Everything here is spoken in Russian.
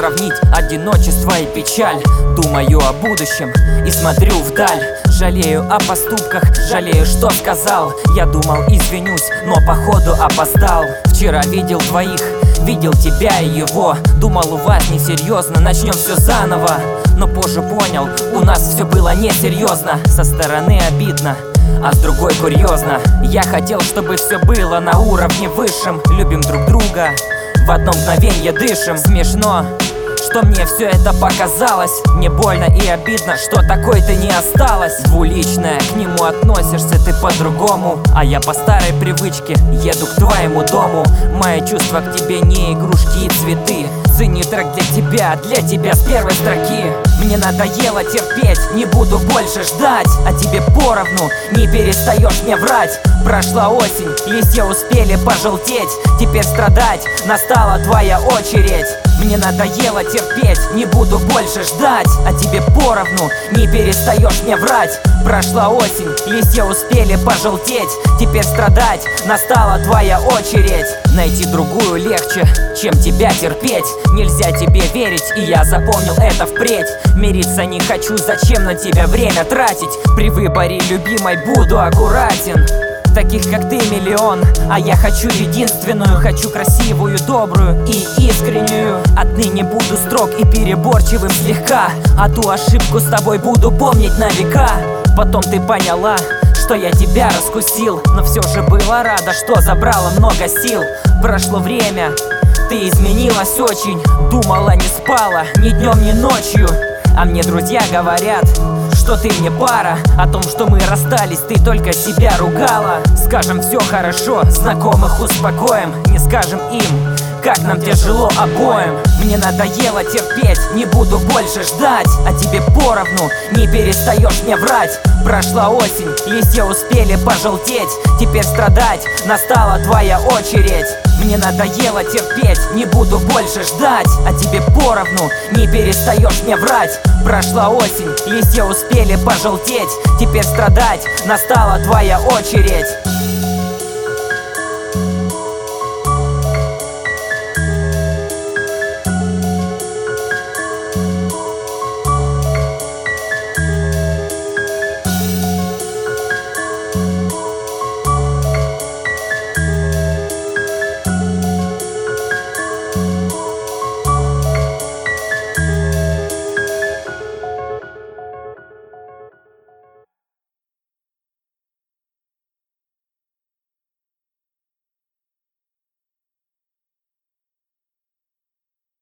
сравнить одиночество и печаль. Думаю о будущем и смотрю вдаль. Жалею о поступках, жалею, что сказал. Я думал, извинюсь, но походу опоздал. Вчера видел двоих, видел тебя и его. Думал, у вас несерьезно, начнем все заново. Но позже понял, у нас все было несерьезно. Со стороны обидно, а с другой курьезно. Я хотел, чтобы все было на уровне высшем. Любим друг друга, в одно мгновенье дышим. Смешно, что мне все это показалось. Мне больно и обидно, что такой ты не осталась. Двуличная, к нему относишься ты по-другому, а я по старой привычке еду к твоему дому. Мои чувства к тебе не игрушки и цветы. Цени трек для тебя с первой строки. Мне надоело терпеть, не буду больше ждать. А тебе поровну, не перестаешь мне врать. Прошла осень, листья успели пожелтеть. Теперь страдать настала твоя очередь. Мне надоело терпеть, не буду больше ждать. А тебе поровну, не перестаешь мне врать. Прошла осень, листья успели пожелтеть. Теперь страдать настала твоя очередь. Найти другую легче, чем тебя терпеть. Нельзя тебе верить, и я запомнил это впредь. Мириться не хочу, зачем на тебя время тратить. При выборе любимой буду аккуратен. Таких как ты миллион, а я хочу единственную. Хочу красивую, добрую и искреннюю. Отныне буду строг и переборчивым слегка. А ту ошибку с тобой буду помнить на века. Потом ты поняла, что я тебя раскусил, но все же была рада, что забрала много сил. Прошло время, ты изменилась очень. Думала, не спала ни днем, ни ночью. А мне друзья говорят, что ты мне пара. О том, что мы расстались, ты только себя ругала. Скажем, все хорошо, знакомых успокоим. Не скажем им, как нам тяжело обоим. Мне надоело терпеть, не буду больше ждать. А тебе поровну, не перестаешь мне врать. Прошла осень, листья успели пожелтеть. Теперь страдать настала твоя очередь. Мне надоело терпеть, не буду больше ждать. А тебе поровну, не перестаешь мне врать. Прошла осень, листья успели пожелтеть. Теперь страдать настала твоя очередь.